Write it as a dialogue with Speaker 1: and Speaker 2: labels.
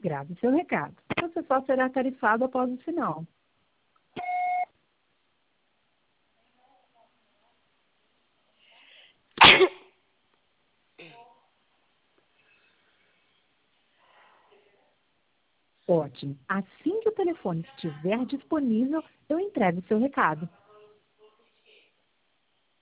Speaker 1: Grave seu recado. Você só será tarifado após o sinal. Ótimo. Assim que o telefone estiver disponível, eu entrego o seu recado.